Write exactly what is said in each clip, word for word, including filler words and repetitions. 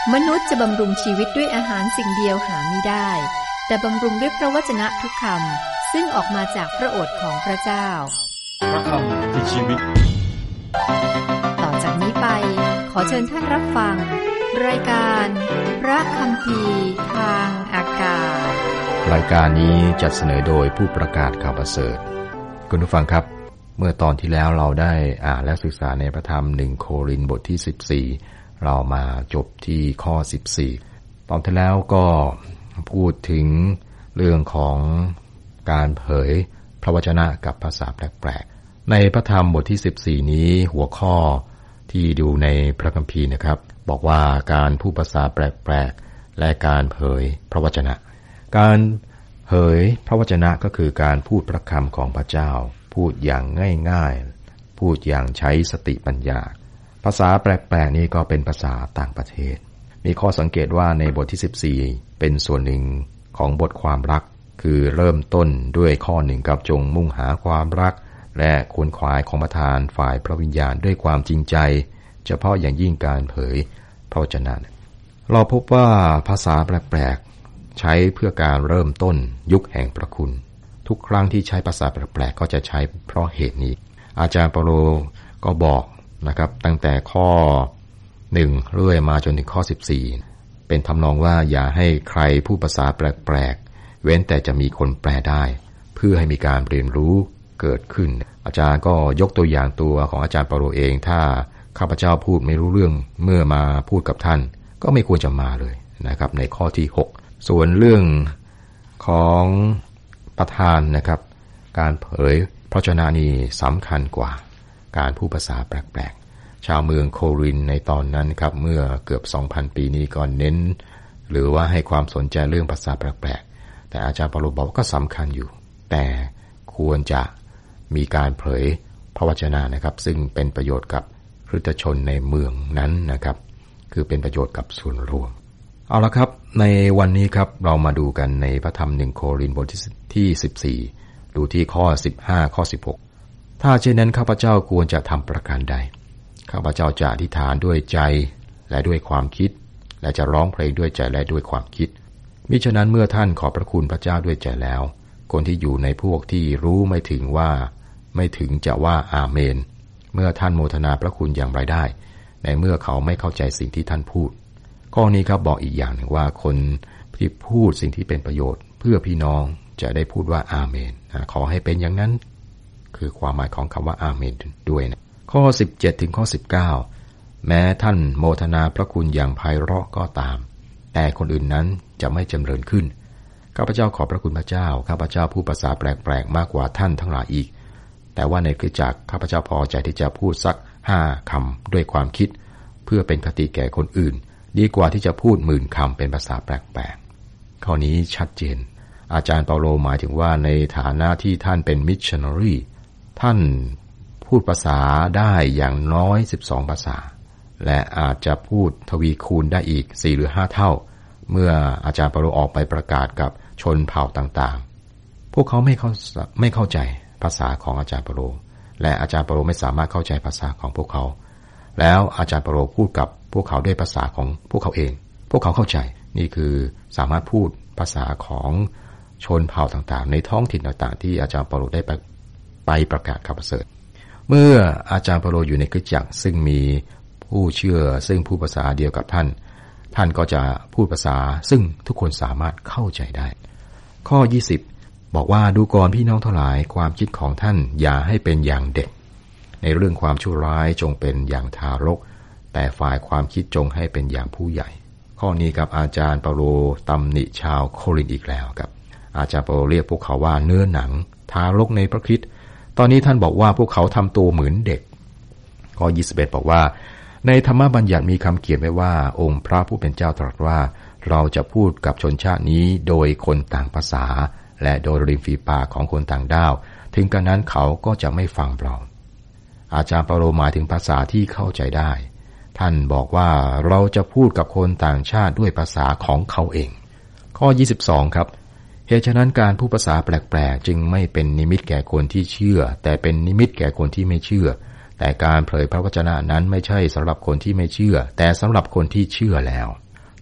มนุษย์จะบำรุงชีวิตด้วยอาหารสิ่งเดียวหาไม่ได้แต่บำรุงด้วยพระวจนะทุกคำซึ่งออกมาจากพระโอษฐ์ของพระเจ้าพระคำคือชีวิตต่อจากนี้ไปขอเชิญท่านรับฟังรายการพระคัมภีร์ทางอากาศรายการนี้จัดเสนอโดยผู้ประกาศข่าวประเสริฐคุณผู้ฟังครับเมื่อตอนที่แล้วเราได้อ่านและศึกษาในพระธรรมหนึ่งโครินธ์บทที่สิบสี่เรามาจบที่ข้อสิบสี่ตอนที่แล้วก็พูดถึงเรื่องของการเผยพระวจนะกับภาษาแปลกๆในพระธรรมบทที่สิบสี่นี้หัวข้อที่ดูในพระคัมภีร์นะครับบอกว่าการพูดภาษาแปลกๆและการเผยพระวจนะการเผยพระวจนะก็คือการพูดพระคำของพระเจ้าพูดอย่างง่ายๆพูดอย่างใช้สติปัญญาภาษาแปลกๆนี้ก็เป็นภาษาต่างประเทศมีข้อสังเกตว่าในบทที่สิบสี่เป็นส่วนหนึ่งของบทความรักคือเริ่มต้นด้วยข้อหนึ่งกับจงมุ่งหาความรักและขวนขวายของประทานฝ่ายพระวิญญาณด้วยความจริงใจเฉพาะอย่างยิ่งการเผยพระวจนะเราพบว่าภาษาแปลกๆใช้เพื่อการเริ่มต้นยุคแห่งพระคุณทุกครั้งที่ใช้ภาษาแปลกๆก็จะใช้เพราะเหตุนี้อาจารย์เปาโลก็บอกนะครับตั้งแต่ข้อหนึ่งเรื่อยมาจนถึงข้อสิบสี่เป็นทำนองว่าอย่าให้ใครพูดภาษาแปลกๆเว้นแต่จะมีคนแปลได้เพื่อให้มีการเรียนรู้เกิดขึ้นอาจารย์ก็ยกตัวอย่างตัวของอาจารย์เปาโลเองถ้าข้าพเจ้าพูดไม่รู้เรื่องเมื่อมาพูดกับท่านก็ไม่ควรจะมาเลยนะครับในข้อที่หกส่วนเรื่องของประธานนะครับการเผยพระวจนะนี้สำคัญกว่าการพูดภาษาแปลกๆชาวเมืองโครินธ์ในตอนนั้นครับเมื่อเกือบ สองพัน ปีนี้ก็เน้นหรือว่าให้ความสนใจเรื่องภาษาแปลกๆแต่อาจารย์เปาโลบอกว่าก็สำคัญอยู่แต่ควรจะมีการเผยพระวจนะนะครับซึ่งเป็นประโยชน์กับคริสตชนในเมืองนั้นนะครับคือเป็นประโยชน์กับส่วนรวมเอาละครับในวันนี้ครับเรามาดูกันในพระธรรมหนึ่งโครินธ์บทที่สิบสี่ดูที่ข้อสิบห้าข้อสิบหกถ้าเช่นนั้นข้าพเจ้าควรจะทำประการใดข้าพเจ้าจะอธิษฐานด้วยใจและด้วยความคิดและจะร้องเพลงด้วยใจและด้วยความคิดมิฉะนั้นเมื่อท่านขอบพระคุณพระเจ้าด้วยใจแล้วคนที่อยู่ในพวกที่รู้ไม่ถึงว่าไม่ถึงจะว่าอาเมนเมื่อท่านโมทนาพระคุณอย่างไรได้ในเมื่อเขาไม่เข้าใจสิ่งที่ท่านพูดข้อนี้ครับบอกอีกอย่างหนึ่งว่าคนที่พูดสิ่งที่เป็นประโยชน์เพื่อพี่น้องจะได้พูดว่าอาเมนขอให้เป็นอย่างนั้นคือความหมายของคำว่าอาเมนด้วยนะข้อสิบเจ็ดถึงข้อสิบเก้าแม้ท่านโมทนาพระคุณอย่างไพเราะก็ตามแต่คนอื่นนั้นจะไม่จำเริญขึ้นข้าพเจ้าขอบพระคุณพระเจ้าข้าพเจ้าพูดภาษาแปลกๆมากกว่าท่านทั้งหลายอีกแต่ว่าในคริสตจักรข้าพเจ้าพอใจที่จะพูดสักห้าคำด้วยความคิดเพื่อเป็นคติแก่คนอื่นดีกว่าที่จะพูดหมื่นคำเป็นภาษาแปลกๆข้อนี้ชัดเจนอาจารย์เปาโลหมายถึงว่าในฐานะที่ท่านเป็นมิชชันนารีท่านพูดภาษาได้อย่างน้อยสิบสองภาษาและอาจจะพูดทวีคูณได้อีกสี่หรือห้าเท่าเมื่ออาจารย์เปาโลออกไปประกาศกับชนเผ่าต่างๆพวกเขาไม่เข้าไม่เข้าใจภาษาของอาจารย์เปาโลและอาจารย์เปาโลไม่สามารถเข้าใจภาษาของพวกเขาแล้วอาจารย์เปาโลพูดกับพวกเขาด้วยภาษาของพวกเขาเองพวกเขาเข้าใจนี่คือสามารถพูดภาษาของชนเผ่าต่างๆในท้องถิ่นต่างๆที่อาจารย์เปาโลได้ไปไปประกาศข่าวประเสริฐเมื่ออาจารย์เปาโลอยู่ในคริสตจักรซึ่งมีผู้เชื่อซึ่งพูดภาษาเดียวกับท่านท่านก็จะพูดภาษาซึ่งทุกคนสามารถเข้าใจได้ข้อยี่สิบบอกว่าดูก่อนพี่น้องทั้งหลายความคิดของท่านอย่าให้เป็นอย่างเด็กในเรื่องความชั่วร้ายจงเป็นอย่างทารกแต่ฝ่ายความคิดจงให้เป็นอย่างผู้ใหญ่ข้อนี้กับอาจารย์เปาโลตำหนิชาวโครินธ์อีกแล้วครับอาจารย์เปาโลเรียกพวกเขาว่าเนื้อหนังทารกในพระคริสต์ตอนนี้ท่านบอกว่าพวกเขาทำตัวเหมือนเด็กข้อยี่สิบเอ็ดบอกว่าในธรรมบัญญัติมีคำเขียนไว้ว่าองค์พระผู้เป็นเจ้าตรัสว่าเราจะพูดกับชนชาตินี้โดยคนต่างภาษาและโดยริมฝีปากของคนต่างด้าวถึงกระนั้นเขาก็จะไม่ฟังเราอาจารย์เปาโลหมายถึงภาษาที่เข้าใจได้ท่านบอกว่าเราจะพูดกับคนต่างชาติด้วยภาษาของเขาเองข้อยี่สิบสองครับเหตุฉะนั้นการพูดภาษาแปลกๆจึงไม่เป็นนิมิตแก่คนที่เชื่อแต่เป็นนิมิตแก่คนที่ไม่เชื่อแต่การเผยพระวจนะนั้นไม่ใช่สำหรับคนที่ไม่เชื่อแต่สำหรับคนที่เชื่อแล้ว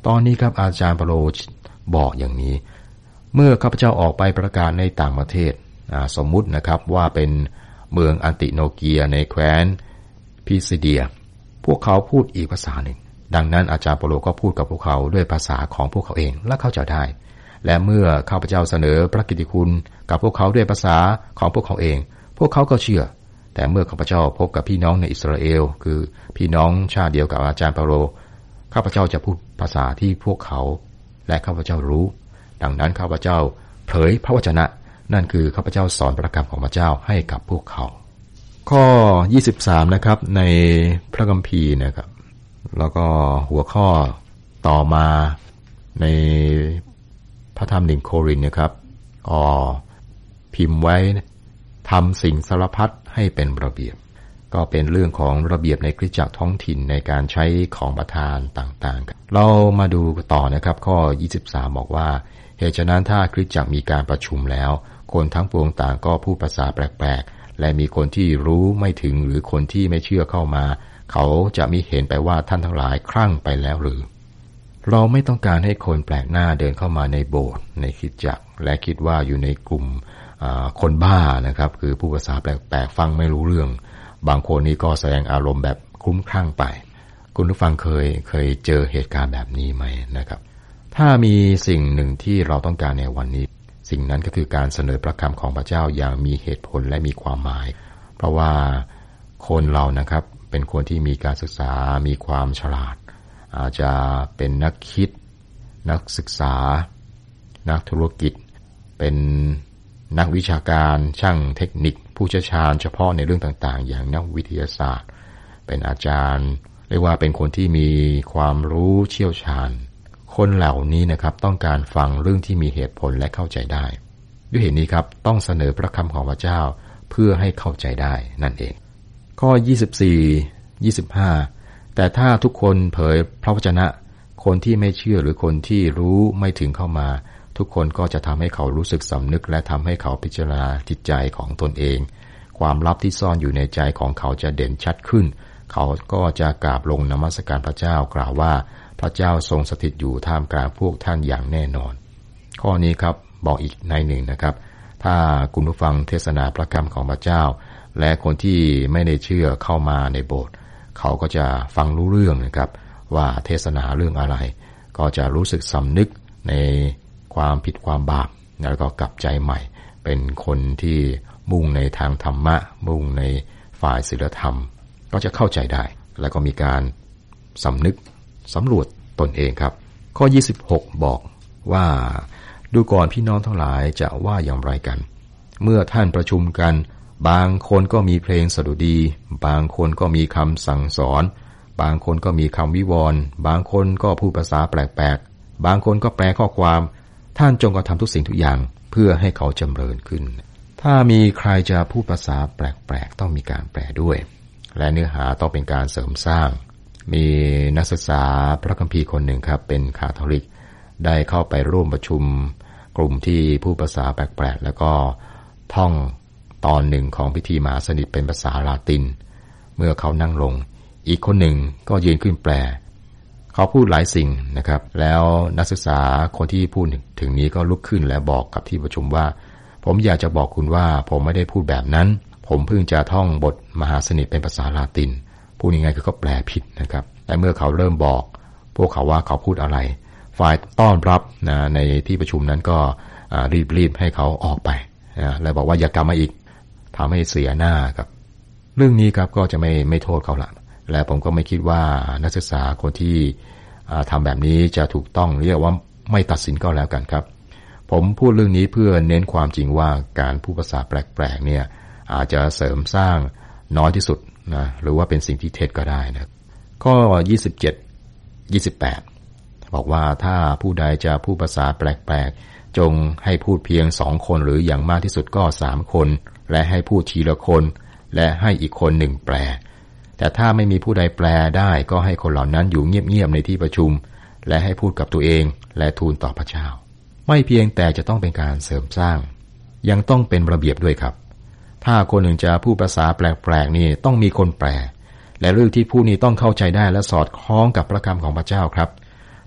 ตอนนี้ครับอาจารย์เปาโลบอกอย่างนี้เมื่อข้าพเจ้าออกไปประกาศในต่างประเทศสมมุตินะครับว่าเป็นเมืองอันติโนเกียในแคว้นพิซิเดียพวกเขาพูดอีกภาษาหนึ่งดังนั้นอาจารย์เปาโลก็พูดกับพวกเขาด้วยภาษาของพวกเขาเองและเข้าใจได้และเมื่อข้าพเจ้าเสนอพระกิตติคุณกับพวกเขาด้วยภาษาของพวกเขาเองพวกเขาก็เชื่อแต่เมื่อข้าพเจ้าพบกับพี่น้องในอิสราเอลคือพี่น้องชาติเดียวกับอาจารย์เปาโลข้าพเจ้าจะพูดภาษาที่พวกเขาและข้าพเจ้ารู้ดังนั้นข้าพเจ้าเผยพระวจนะนั่นคือข้าพเจ้าสอนพระคำของพระเจ้าให้กับพวกเขาข้อยี่สิบสามนะครับในพระคัมภีร์นะครับแล้วก็หัวข้อต่อมาในพระธรรมหนึ่งโครินธ์นะครับอ๋อพิมพ์ไว้ทำสิ่งสารพัดให้เป็นระเบียบก็เป็นเรื่องของระเบียบในคริสตจักรท้องถิ่นในการใช้ของประทานต่างๆเรามาดูต่อนะครับข้อยี่สิบสามบอกว่าเหตุฉะนั้นถ้าคริสตจักรมีการประชุมแล้วคนทั้งปวงต่างก็พูดภาษาแปลกๆและมีคนที่รู้ไม่ถึงหรือคนที่ไม่เชื่อเข้ามาเขาจะมิเห็นไปว่าท่านทั้งหลายคลั่งไปแล้วหรือเราไม่ต้องการให้คนแปลกหน้าเดินเข้ามาในโบสถ์ในคริสตจักรและคิดว่าอยู่ในกลุ่มคนบ้านะครับคือผู้ภาษาแปลกๆฟังไม่รู้เรื่องบางคนนี่ก็แสดงอารมณ์แบบคลุ้มคลั่งไปคุณผู้ฟังเคยเคยเจอเหตุการณ์แบบนี้ไหมนะครับถ้ามีสิ่งหนึ่งที่เราต้องการในวันนี้สิ่งนั้นก็คือการเสนอพระคำของพระเจ้าอย่างมีเหตุผลและมีความหมายเพราะว่าคนเรานะครับเป็นคนที่มีการศึกษามีความฉลาดอาจจะเป็นนักคิดนักศึกษานักธุรกิจเป็นนักวิชาการช่างเทคนิคผู้เชี่ยวชาญเฉพาะในเรื่องต่างๆอย่างนักวิทยาศาสตร์เป็นอาจารย์เรียกว่าเป็นคนที่มีความรู้เชี่ยวชาญคนเหล่านี้นะครับต้องการฟังเรื่องที่มีเหตุผลและเข้าใจได้ด้วยเหตุนี้ครับต้องเสนอพระคำของพระเจ้าเพื่อให้เข้าใจได้นั่นเองข้อยี่สิบสี่ ยี่สิบห้าแต่ถ้าทุกคนเผยพระวจนะคนที่ไม่เชื่อหรือคนที่รู้ไม่ถึงเข้ามาทุกคนก็จะทำให้เขารู้สึกสำนึกและทำให้เขาพิจารณาจิตใจของตนเองความลับที่ซ่อนอยู่ในใจของเขาจะเด่นชัดขึ้นเขาก็จะกราบลงนมัสการพระเจ้ากล่าวว่าพระเจ้าทรงสถิตอยู่ท่ามกลางพวกท่านอย่างแน่นอนข้อนี้ครับบอกอีกในหนึ่งนะครับถ้าคุณผู้ฟังเทศนาพระคำของพระเจ้าและคนที่ไม่ได้เชื่อเข้ามาในโบสถ์เขาก็จะฟังรู้เรื่องนะครับว่าเทศนาเรื่องอะไรก็จะรู้สึกสำนึกในความผิดความบาปแล้วก็กลับใจใหม่เป็นคนที่มุ่งในทางธรรมะมุ่งในฝ่ายศีลธรรมก็จะเข้าใจได้แล้วก็มีการสำนึกสำรวจตนเองครับข้อยี่สิบหกบอกว่าดูก่อนพี่น้องทั้งหลายจะว่าอย่างไรกันเมื่อท่านประชุมกันบางคนก็มีเพลงสดุดีบางคนก็มีคำสั่งสอนบางคนก็มีคำวิวรณ์บางคนก็พูดภาษาแปลกๆบางคนก็แปลข้อความท่านจงกระทำทุกสิ่งทุกอย่างเพื่อให้เขาจำเริญขึ้นถ้ามีใครจะพูดภาษาแปลกๆต้องมีการแปลด้วยและเนื้อหาต้องเป็นการเสริมสร้างมีนักศึกษาพระคัมภีร์คนหนึ่งครับเป็นคาทอลิกได้เข้าไปร่วมประชุมกลุ่มที่พูดภาษาแปลกๆแล้วก็ท่องตอนหนึ่งของพิธีมหาสนิทเป็นภาษาลาตินเมื่อเขานั่งลงอีกคนหนึ่งก็ยืนขึ้นแปลเขาพูดหลายสิ่งนะครับแล้วนักศึกษาคนที่พูดถึงนี้ก็ลุกขึ้นและบอกกับที่ประชุมว่าผมอยากจะบอกคุณว่าผมไม่ได้พูดแบบนั้นผมเพิ่งจะท่องบทมหาสนิทเป็นภาษาลาตินพูดยังไงคือเขาแปลผิดนะครับและเมื่อเขาเริ่มบอกพวกเขาว่าเขาพูดอะไรฝ่ายต้อนรับนะในที่ประชุมนั้นก็รีบๆให้เขาออกไปนะและบอกว่าอย่ากลับมาอีกทำให้เสียหน้าครับเรื่องนี้ครับก็จะไม่ไม่โทษเขาละและผมก็ไม่คิดว่านักศึกษาคนที่ทำแบบนี้จะถูกต้องเรียกว่าไม่ตัดสินก็แล้วกันครับผมพูดเรื่องนี้เพื่อเน้นความจริงว่าการพูดภาษาแปลกๆเนี่ยอาจจะเสริมสร้างน้อยที่สุดนะหรือว่าเป็นสิ่งที่เท็จก็ได้นะข้อยี่สิบเจ็ด ยี่สิบแปดบอกว่าถ้าผู้ใดจะพูดภาษาแปลกๆจงให้พูดเพียงสองคนหรืออย่างมากที่สุดก็สามคนและให้พูดทีละคนและให้อีกคนหนึ่งแปลแต่ถ้าไม่มีผู้ใดแปลได้ก็ให้คนเหล่านั้นอยู่เงียบๆในที่ประชุมและให้พูดกับตัวเองและทูลต่อพระเจ้าไม่เพียงแต่จะต้องเป็นการเสริมสร้างยังต้องเป็นระเบียบด้วยครับถ้าคนหนึ่งจะพูดภาษาแปลกๆนี่ต้องมีคนแปลและเรื่องที่พูดนี้ต้องเข้าใจได้และสอดคล้องกับพระคำของพระเจ้าครับ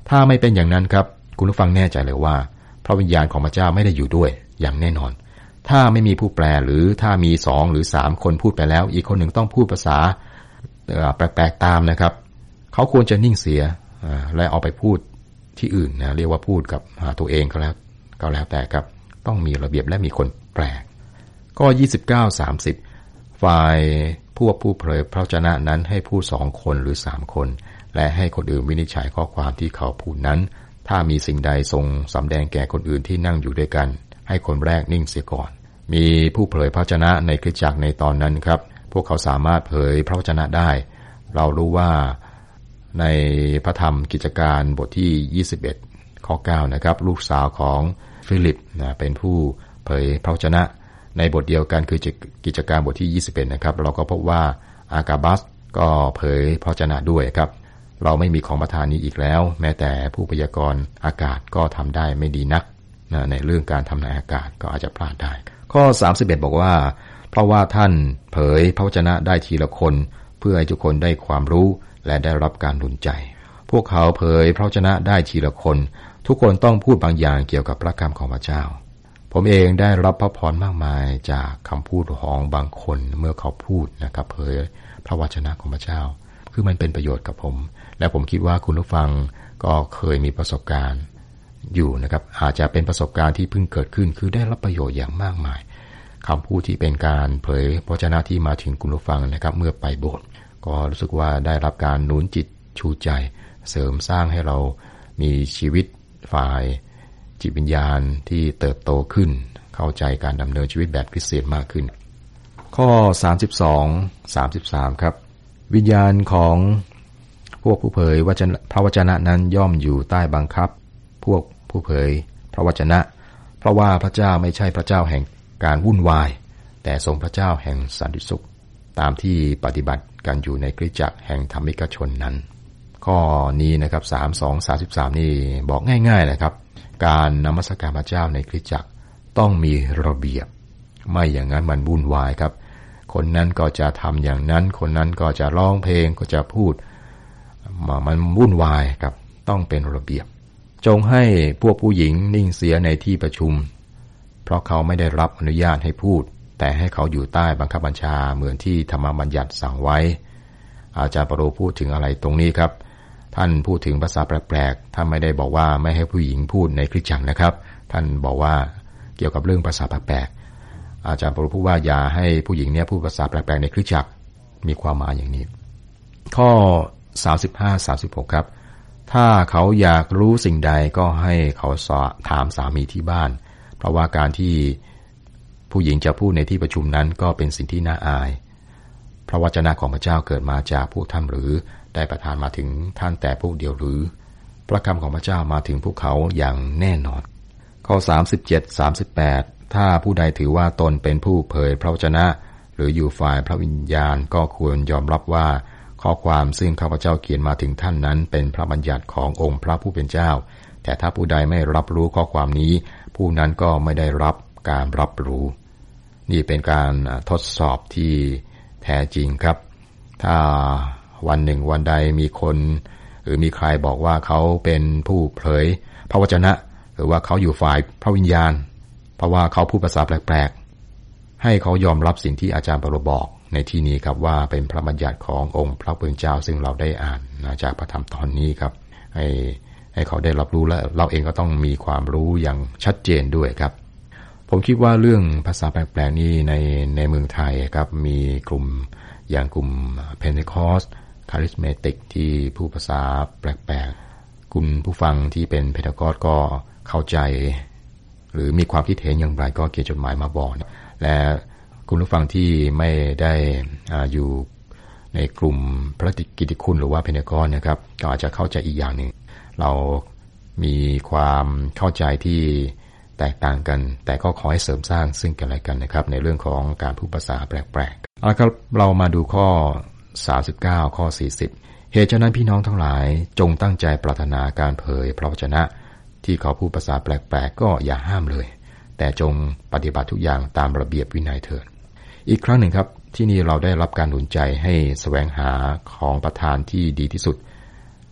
ถ้าไม่เป็นอย่างนั้นครับคุณผู้ฟังแน่ใจเลยว่าพระวิญญาณของพระเจ้าไม่ได้อยู่ด้วยอย่างแน่นอนถ้าไม่มีผู้แปลหรือถ้ามีสองหรือสามคนพูดไปแล้วอีกคนหนึ่งต้องพูดภาษาแปลกๆตามนะครับเขาควรจะนิ่งเสียและเอาไปพูดที่อื่นนะเรียกว่าพูดกับตัวเองก็แล้วก็แล้วแต่ครับต้องมีระเบียบและมีคนแปลข้อยี่สิบเก้า สามสิบฝ่ายพวกผู้เผยพระวจนะนั้นให้พูดสองคนหรือสามคนและให้คนอื่นวินิจฉัยข้อความที่เขาพูดนั้นถ้ามีสิ่งใดทรงสำแดงแก่คนอื่นที่นั่งอยู่ด้วยกันให้คนแรกนิ่งเสียก่อนมีผู้เผยพระวจนะในคริสตจักรในตอนนั้นครับพวกเขาสามารถเผยพระวจนะได้เรารู้ว่าในพระธรรมกิจการบทที่ยี่สิบเอ็ดข้อเก้านะครับลูกสาวของฟิลิปนะเป็นผู้เผยพระวจนะในบทเดียวกันคือกิจการบทที่ยี่สิบเอ็ดนะครับเราก็พบว่าอากาบัสก็เผยพระวจนะด้วยครับเราไม่มีของประทานนี้อีกแล้วแม้แต่ผู้พยากรณ์อากาศก็ทำได้ไม่ดีนักนะในเรื่องการทำนายอากาศก็อาจจะพลาดได้ข้อสามสิบเอ็ดบอกว่าเพราะว่าท่านเผยพระวจนะได้ทีละคนเพื่อให้ทุกคนได้ความรู้และได้รับการหนุนใจพวกเขาเผยพระวจนะได้ทีละคนทุกคนต้องพูดบางอย่างเกี่ยวกับพระคำของพระเจ้าผมเองได้รับพระพรมากมายจากคำพูดของบางคนเมื่อเขาพูดนะครับเผยพระวจนะของพระเจ้าคือมันเป็นประโยชน์กับผมและผมคิดว่าคุณผู้ฟังก็เคยมีประสบการณ์อยู่นะครับอาจจะเป็นประสบการณ์ที่เพิ่งเกิดขึ้นคือได้รับประโยชน์อย่างมากมายคำพูดที่เป็นการเผยพระวจนะที่มาถึงคุณผู้ฟังนะครับเมื่อไปโบสถ์ก็รู้สึกว่าได้รับการหนุนจิตชูใจเสริมสร้างให้เรามีชีวิตฝ่ายจิตวิญญาณที่เติบโตขึ้นเข้าใจการดำเนินชีวิตแบบคริสเตียนมากขึ้นข้อสามสิบสอง สามสิบสามครับวิญญาณของพวกผู้เผยพระวจนะนั้นย่อมอยู่ใต้บังคับพวกผู้เผยพระวจนะเพราะว่าพระเจ้าไม่ใช่พระเจ้าแห่งการวุ่นวายแต่ทรงพระเจ้าแห่งสันติสุขตามที่ปฏิบัติกันอยู่ในคริสตจักรแห่งธรรมิกชนนั้นข้อนี้นะครับสามสิบสอง สามสิบสามนี่บอกง่ายๆนะครับการนมัสการพระเจ้าในคริสตจักรต้องมีระเบียบไม่อย่างนั้นมันวุ่นวายครับคนนั้นก็จะทำอย่างนั้นคนนั้นก็จะร้องเพลงก็จะพูดมันวุ่นวายครับต้องเป็นระเบียบจงให้พวกผู้หญิงนิ่งเสียในที่ประชุมเพราะเขาไม่ได้รับอนุญาตให้พูดแต่ให้เขาอยู่ใต้บังคับบัญชาเหมือนที่ธรรมบัญญัติสั่งไว้อาจารย์เปโตรพูดถึงอะไรตรงนี้ครับท่านพูดถึงภาษาแปลกๆท่านไม่ได้บอกว่าไม่ให้ผู้หญิงพูดในคริสตจักรนะครับท่านบอกว่าเกี่ยวกับเรื่องภาษาแปลกๆอาจารย์เปโตรพูดว่าอย่าให้ผู้หญิงเนี่ยพูดภาษาแปลกๆในคริสตจักรมีความหมายอย่างนี้ข้อสามสิบห้า สามสิบหกครับถ้าเขาอยากรู้สิ่งใดก็ให้เขาสอบถามสามีที่บ้านเพราะว่าการที่ผู้หญิงจะพูดในที่ประชุมนั้นก็เป็นสิ่งที่น่าอายพระวจนะของพระเจ้าเกิดมาจากพวกท่านหรือได้ประทานมาถึงท่านแต่พวกเดียวหรือพระคำของพระเจ้ามาถึงพวกเขาอย่างแน่นอนข้อสามสิบเจ็ด สามสิบแปดถ้าผู้ใดถือว่าตนเป็นผู้เผยพระวจนะหรืออยู่ฝ่ายพระวิญญาณก็ควรยอมรับว่าข้อความซึ่งข้าพเจ้าเขียนมาถึงท่านนั้นเป็นพระบัญญัติขององค์พระผู้เป็นเจ้าแต่ถ้าผู้ใดไม่รับรู้ข้อความนี้ผู้นั้นก็ไม่ได้รับการรับรู้นี่เป็นการทดสอบที่แท้จริงครับถ้าวันหนึ่งวันใดมีคนหรือมีใครบอกว่าเขาเป็นผู้เผยพระวจนะหรือว่าเขาอยู่ฝ่ายพระวิญญาณเพราะว่าเขาพูดภาษาแปลกๆให้เขายอมรับสิ่งที่อาจารย์เปโตรบอกในที่นี้ครับว่าเป็นพระบัญญัติขององค์พระผู้เป็นเจ้าซึ่งเราได้อ่านจากพระธรรมตอนนี้ครับให้ให้เขาได้รับรู้และเราเองก็ต้องมีความรู้อย่างชัดเจนด้วยครับผมคิดว่าเรื่องภาษาแปลกๆนี้ในในเมืองไทยครับมีกลุ่มอย่างกลุ่มเพนเทคอสต์คาริสเมติกที่พูดภาษาแปลกๆคุณผู้ฟังที่เป็นเพนเทคอสต์ก็เข้าใจหรือมีความคิดเห็นอย่างไรก็เขียนจดหมายมาบอกและคุณผู้ฟังที่ไม่ได้อยู่ในกลุ่มพระกิตติคุณหรือว่าเพนเทคอสต์นะครับก็อาจจะเข้าใจอีกอย่างหนึ่งเรามีความเข้าใจที่แตกต่างกันแต่ก็ขอให้เสริมสร้างซึ่งกันและกันนะครับในเรื่องของการพูดภาษาแปลกๆเอาละครับเรามาดูข้อสามสิบเก้าข้อสี่สิบเหตุฉะนั้นพี่น้องทั้งหลายจงตั้งใจปรารถนาการเผยพระวจนะที่เขาพูดภาษาแปลกๆก็อย่าห้ามเลยแต่จงปฏิบัติทุกอย่างตามระเบียบวินัยเถิดอีกครั้งหนึ่งครับที่นี่เราได้รับการหนุนใจให้แสวงหาของประทานที่ดีที่สุด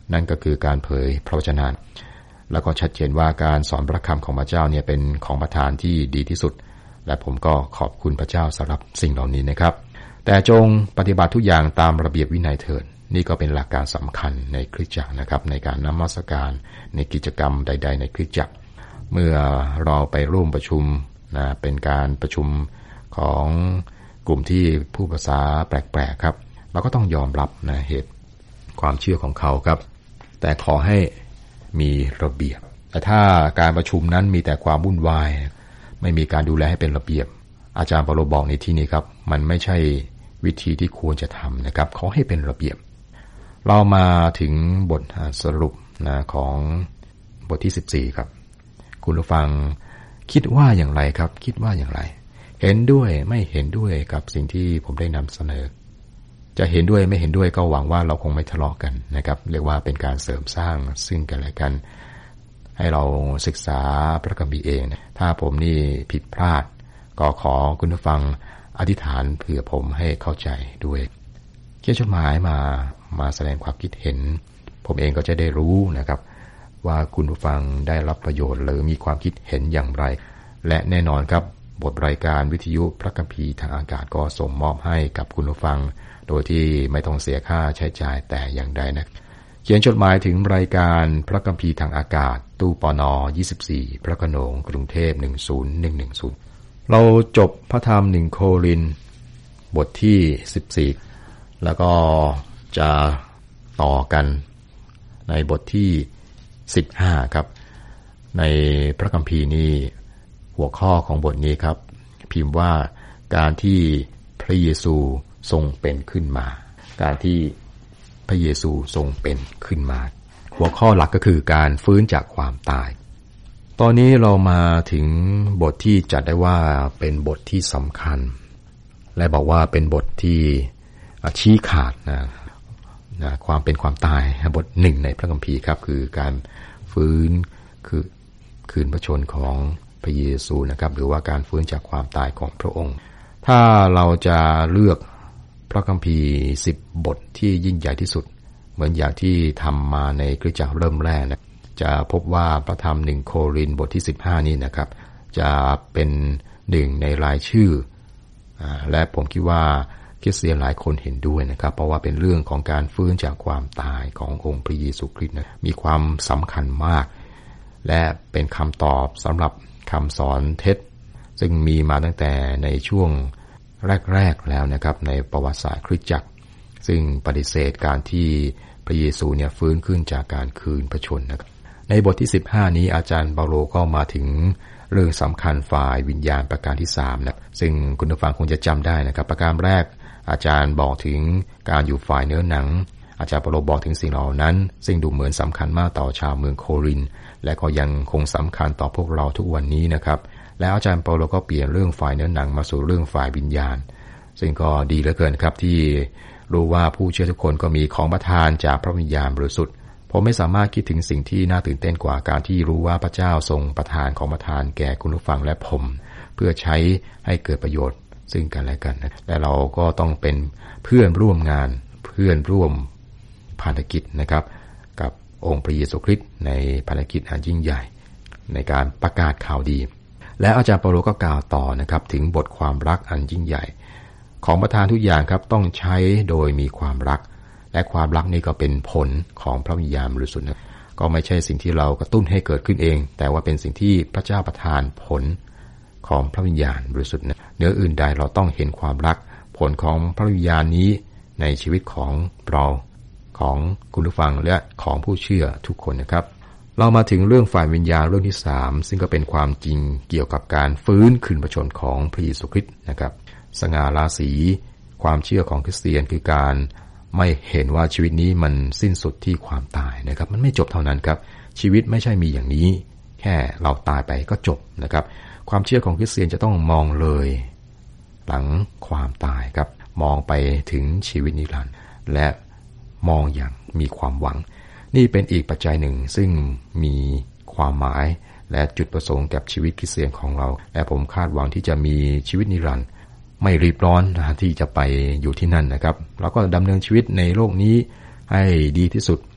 นั่นก็คือการเผยพระวจนะแล้วก็ชัดเจนว่าการสอนพระคำของพระเจ้าเนี่ยเป็นของประทานที่ดีที่สุดและผมก็ขอบคุณพระเจ้าสำหรับสิ่งเหล่านี้นะครับแต่จงปฏิบัติทุกอย่างตามระเบียบวินัยเถิดนี่ก็เป็นหลักการสำคัญในคริสตจักรนะครับในการนมัสการในกิจกรรมใดๆในคริสตจักรเมื่อเราไปร่วมประชุมนะเป็นการประชุมของกลุ่มที่พูดภาษาแปลกๆครับเราก็ต้องยอมรับนะเหตุความเชื่อของเขาครับแต่ขอให้มีระเบียบแต่ถ้าการประชุมนั้นมีแต่ความวุ่นวายไม่มีการดูแลให้เป็นระเบียบอาจารย์เปาโลบอกในที่นี้ครับมันไม่ใช่วิธีที่ควรจะทำนะครับขอให้เป็นระเบียบเรามาถึงบทสรุปนะของบทที่สิบสี่ครับคุณผู้ฟังคิดว่าอย่างไรครับคิดว่าอย่างไรเห็นด้วยไม่เห็นด้วยกับสิ่งที่ผมได้นำเสนอจะเห็นด้วยไม่เห็นด้วยก็หวังว่าเราคงไม่ทะเลาะกันนะครับเรียกว่าเป็นการเสริมสร้างซึ่งกันและกันให้เราศึกษาพระคัมภีร์เองถ้าผมนี่ผิดพลาดก็ขอคุณผู้ฟังอธิษฐานเผื่อผมให้เข้าใจด้วยเขียนจดหมายมามาแสดงความคิดเห็นผมเองก็จะได้รู้นะครับว่าคุณผู้ฟังได้รับประโยชน์หรือมีความคิดเห็นอย่างไรและแน่นอนครับบทรายการวิทยุพระคัมภีร์ทางอากาศก็ส่งมอบให้กับคุณผู้ฟังโดยที่ไม่ต้องเสียค่าใช้จ่ายแต่อย่างใดนะเขียนจดหมายถึงรายการพระคัมภีร์ทางอากาศตู้ปนยี่สิบสี่พระโขนงกรุงเทพหนึ่งศูนย์หนึ่งหนึ่งศูนย์เราจบพระธรรมหนึ่งโครินธ์บทที่สิบสี่แล้วก็จะต่อกันในบทที่สิบห้าครับในพระคัมภีร์นี้หัวข้อของบทนี้ครับพิมพ์ว่าการที่พระเยซูทรงเป็นขึ้นมาการที่พระเยซูทรงเป็นขึ้นมาหัวข้อหลักก็คือการฟื้นจากความตายตอนนี้เรามาถึงบทที่จัดได้ว่าเป็นบทที่สำคัญและบอกว่าเป็นบทที่ชี้ขาดนะนะความเป็นความตายบทหนึ่งในพระคัมภีร์ครับคือการฟื้นคือคืนพระชนของพระเยซูนะครับหรือว่าการฟื้นจากความตายของพระองค์ถ้าเราจะเลือกพระคัมภีร์สิบบทที่ยิ่งใหญ่ที่สุดเหมือนอย่างที่ทำมาในคริสตจักรเริ่มแรกนะจะพบว่าพระธรรมหนึ่งโครินธ์บทที่สิบห้านี้นะครับจะเป็นหนึ่งในรายชื่อและผมคิดว่าคริสเตียนหลายคนเห็นด้วยนะครับเพราะว่าเป็นเรื่องของการฟื้นจากความตายขององค์พระเยซูคริสต์นะมีความสำคัญมากและเป็นคำตอบสำหรับคำสอนเท็จซึ่งมีมาตั้งแต่ในช่วงแรกๆแล้วนะครับในประวัติศาสตร์คริสตจักรซึ่งปฏิเสธการที่พระเยซูเนี่ยฟื้นขึ้นจากการคืนพระชนนะครับในบทที่สิบห้านี้อาจารย์เปาโลก็มาถึงเรื่องสำคัญฝ่ายวิญญาณประการที่สามนะซึ่งคุณผู้ฟังคงจะจำได้นะครับประการแรกอาจารย์บอกถึงการอยู่ฝ่ายเนื้อหนังอาจารย์เปาโลบอกถึงสิ่งเหล่านั้นซึ่งดูเหมือนสำคัญมากต่อชาวเมืองโครินธ์และก็ยังคงสำคัญต่อพวกเราทุกวันนี้นะครับแล้วอาจารย์เปาโลก็เปลี่ยนเรื่องฝ่ายเนื้อหนังมาสู่เรื่องฝ่ายวิญญาณซึ่งก็ดีเหลือเกินครับที่รู้ว่าผู้เชื่อทุกคนก็มีของประทานจากพระวิญญาณบริสุทธิ์ผมไม่สามารถคิดถึงสิ่งที่น่าตื่นเต้นกว่าการที่รู้ว่าพระเจ้าทรงประทานของประทานแก่คุณผู้ฟังและผมเพื่อใช้ให้เกิดประโยชน์ซึ่งกันและกันและเราก็ต้องเป็นเพื่อนร่วมงานเพื่อนร่วมภารกิจนะครับกับองค์พระเยซูคริสต์ในภารกิจอันยิ่งใหญ่ในการประกาศข่าวดีและอาจารย์เปาโลก็กล่าวต่อนะครับถึงบทความรักอันยิ่งใหญ่ของประทานทุกอย่างครับต้องใช้โดยมีความรักและความรักนี่ก็เป็นผลของพระวิญญาณบริสุทธิ์นะก็ไม่ใช่สิ่งที่เรากระตุ้นให้เกิดขึ้นเองแต่ว่าเป็นสิ่งที่พระเจ้าประทานผลของพระวิญญาณบริสุทธิ์นะเหนืออื่นใดเราต้องเห็นความรักผลของพระวิญญาณนี้ในชีวิตของเราของคุณผู้ฟังและของผู้เชื่อทุกคนนะครับเรามาถึงเรื่องฝ่ายวิญญาณเรื่องที่สามซึ่งก็เป็นความจริงเกี่ยวกับการฟื้นคืนพระชนของพระเยซูคริสต์นะครับสง่าราศีความเชื่อของคริสเตียนคือการไม่เห็นว่าชีวิตนี้มันสิ้นสุดที่ความตายนะครับมันไม่จบเท่านั้นครับชีวิตไม่ใช่มีอย่างนี้แค่เราตายไปก็จบนะครับความเชื่อของคริสเตียนจะต้องมองเลยหลังความตายครับมองไปถึงชีวิตนิรันดร์และมองอย่างมีความหวังนี่เป็นอีกปัจจัยหนึ่งซึ่งมีความหมายและจุดประสงค์กับชีวิตคริสเตียนของเราและผมคาดหวังที่จะมีชีวิตนิรันดร์ไม่รีบร้อนนะที่จะไปอยู่ที่นั่นนะครับเราก็ดำเนินชีวิตในโลกนี้ให้ดีที่สุด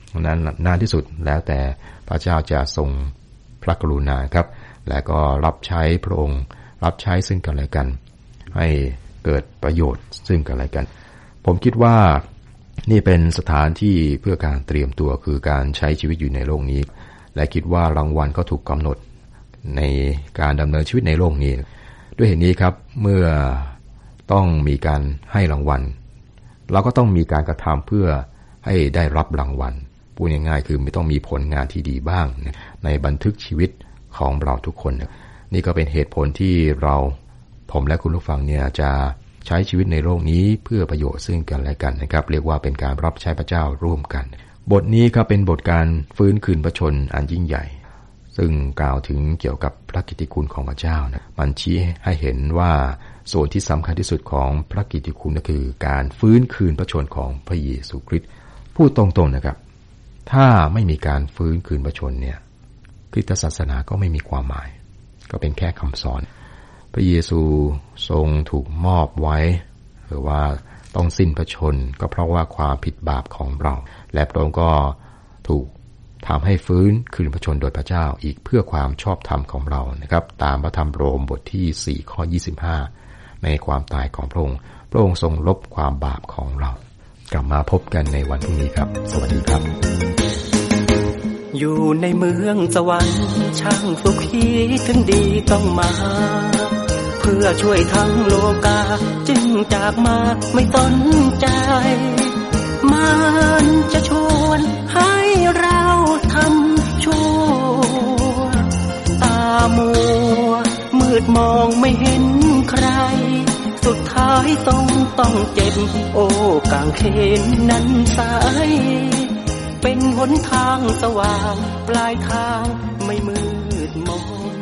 นั้นนานที่สุดแล้วแต่พระเจ้าจะทรงพระกรุณาครับและก็รับใช้พระองค์รับใช้ซึ่งกันและกันให้เกิดประโยชน์ซึ่งกันและกันผมคิดว่านี่เป็นสถานที่เพื่อการเตรียมตัวคือการใช้ชีวิตอยู่ในโลกนี้และคิดว่ารางวัลก็ถูกกำหนดในการดำเนินชีวิตในโลกนี้ด้วยเหตุนี้ครับเมื่อต้องมีการให้รางวัลเราก็ต้องมีการกระทำเพื่อให้ได้รับรางวัลพูดง่ายๆคือไม่ต้องมีผลงานที่ดีบ้างในบันทึกชีวิตของเราทุกคนนี่ก็เป็นเหตุผลที่เราผมและคุณผู้ฟังเนี่ยจะใช้ชีวิตในโลกนี้เพื่อประโยชน์ซึ่งกันและกันนะครับเรียกว่าเป็นการรับใช้พระเจ้าร่วมกันบทนี้ครับเป็นบทการฟื้นคืนพระชนอันยิ่งใหญ่ซึ่งกล่าวถึงเกี่ยวกับพระกิตติคุณของพระเจ้านะมันชี้ให้เห็นว่าส่วนที่สำคัญที่สุดของพระกิตติคุณก็คือการฟื้นคืนพระชนของพระเยซูคริสต์พูดตรงๆนะครับถ้าไม่มีการฟื้นคืนพระชนเนี่ยคริสตศาสนาก็ไม่มีความหมายก็เป็นแค่คำสอนพระเยซูทรงถูกมอบไว้หรือว่าต้องสิ้นพระชนก็เพราะว่าความผิดบาปของเราและพระองค์ก็ถูกทำให้ฟื้นคืนพระชนโดยพระเจ้าอีกเพื่อความชอบธรรมของเรานะครับตามพระธรรมโรมบทที่สี่ข้อยี่สิบห้าในความตายของพระองค์พระองค์ทรงลบความบาปของเรากลับมาพบกันในวันพรุ่งนี้ครับสวัสดีครับอยู่ในเมืองสวรรค์ช่างสุขีถึงดีต้องมาเพื่อช่วยทั้งโลกาจึงจากมาไม่สนใจมันจะชวนให้เราทำชั่วตามัวมืดมองไม่เห็นใครสุดท้ายต้องต้องเจ็บโอ้กางเขนนั้นสายเป็นหนทางสว่างปลายทางไม่มืดมน